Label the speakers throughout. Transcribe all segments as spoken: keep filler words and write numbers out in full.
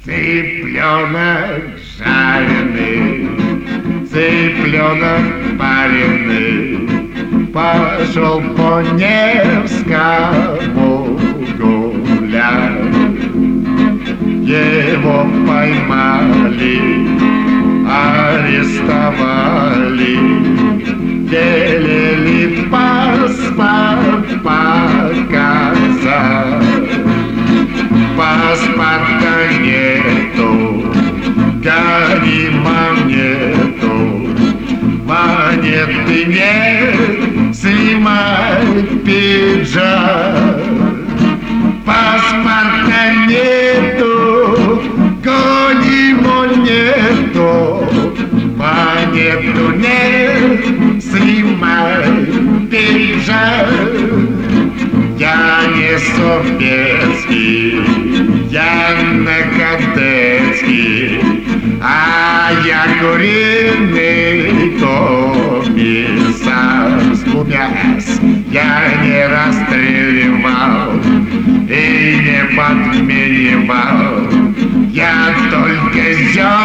Speaker 1: Цыпленок жареный, цыпленок пареный, пошел по Невскому гулять. Его поймали, арестовали, велели паспорт показать. Паспорта нету, горима нету, монеты нет, снимай пиджак. Паспорта нету, горима нету, монету нет, снимай пиджак. Я не советский, я не кадетский, а я куриный комиссар с двумя «С». Я не расстреливал и не подменивал, я только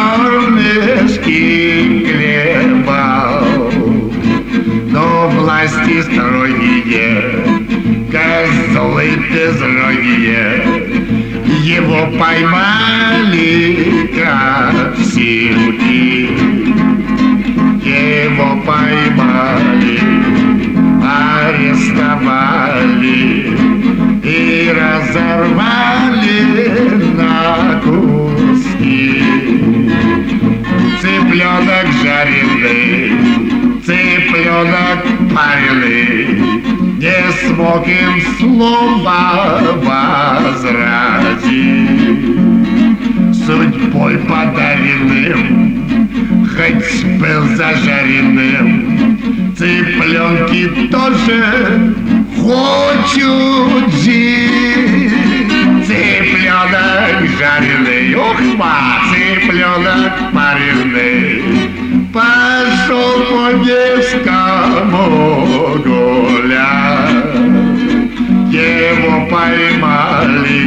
Speaker 1: зернышки клевал. Но власти строгие, козлы безрогие, его поймали как силки. Его поймали, арестовали и разорвали на куски. Цыпленок жареный, цыпленок пареный, не смог им слова возразить. Судьбой подаренным, хоть был зажаренным, цыпленки тоже хочут жить. Цыпленок жареный, ух, ма, цыпленок пареный, пошел по Невскому гулять. Его поймали,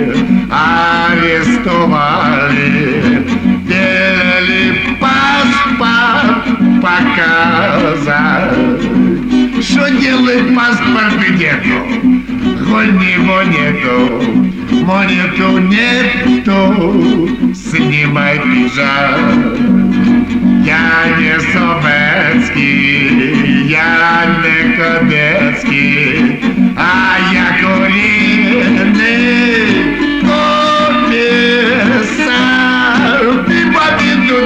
Speaker 1: арестовали, велели паспорт показать. Что делает паспорт нету? Голь него нету, монету нету, снимай пиджак. Я не советский, я не кадетский, а я куриный комиссар. И победу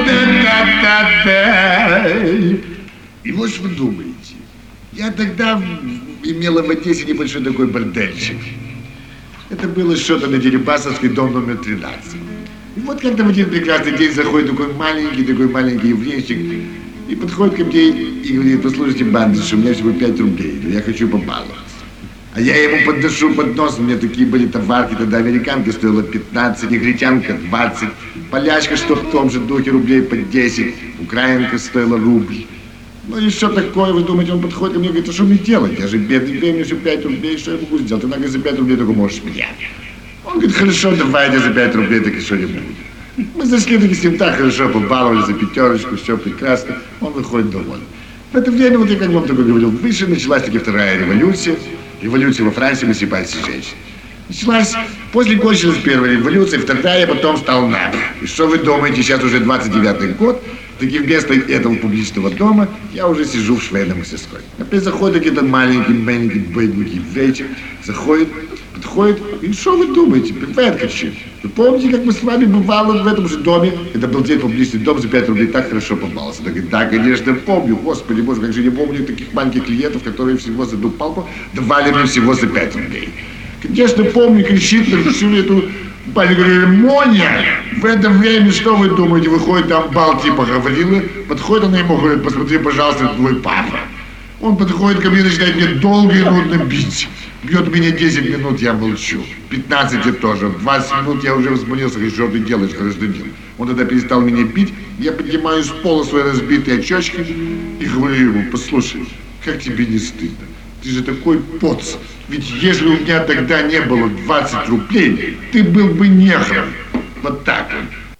Speaker 1: де-та-та-та. И вот что вы думаете, я тогда имела в Одессе небольшой такой бордельчик. Это было что-то на Дерибасовской, дом номер тринадцать. И вот как-то в один прекрасный день заходит такой маленький, такой маленький еврейчик и подходит ко мне и говорит: послушайте, бандыш, у меня всего пять рублей, но я хочу побаловаться. А я ему подношу под нос, у меня такие были товарки, тогда американка стоила пятнадцать, негритянка двадцать, полячка, что в том же духе, рублей по десять, украинка стоила рубль. Ну и что такое, вы думаете, он подходит ко мне и говорит: а что мне делать? Я же бедный, дай мне всего пять рублей, что я могу сделать? Ты, наверное, за пять рублей только можешь меня. Он говорит: хорошо, давайте за пять рублей таки что-нибудь. Мы зашли таки с ним так хорошо, побаловали за пятерочку, все прекрасно, он выходит доволен. В это время, вот я как вам только говорил, выше началась таки вторая революция, революция во Франции, эмансипация женщин. Началась, после кончилась первая революция, вторая, потом стал НАТО. И что вы думаете, сейчас уже двадцать девятый год, таки вместо этого публичного дома я уже сижу в швейной мастерской. Опять заходит какой-то маленький, маленький, бедненький вечер, заходит, подходит, и что вы думаете, привет, качи. Вы помните, как мы с вами бывало в этом же доме? Это был день публичный дом, за пять рублей так хорошо попался. Так, да, конечно, помню, господи боже, как же не помню таких маленьких клиентов, которые всего за одну палку давали мне всего за пять рублей. Конечно, помню, кричит на всю эту Паня говорит: Моня, в это время, что вы думаете, выходит там бал типа Гаврилы, подходит она ему, говорит: посмотри, пожалуйста, это твой папа. Он подходит ко мне, начинает мне долго и нудно бить. Бьет меня десять минут, я молчу. пятнадцать я тоже. двадцать минут я уже возбудился, говорит: что ты делаешь, гражданин? Он тогда перестал меня бить, я поднимаю с пола свои разбитые очечки и говорю ему: послушай, как тебе не стыдно? Ты же такой поц. Ведь если у меня тогда не было двадцать рублей, ты был бы негром. Вот так вот.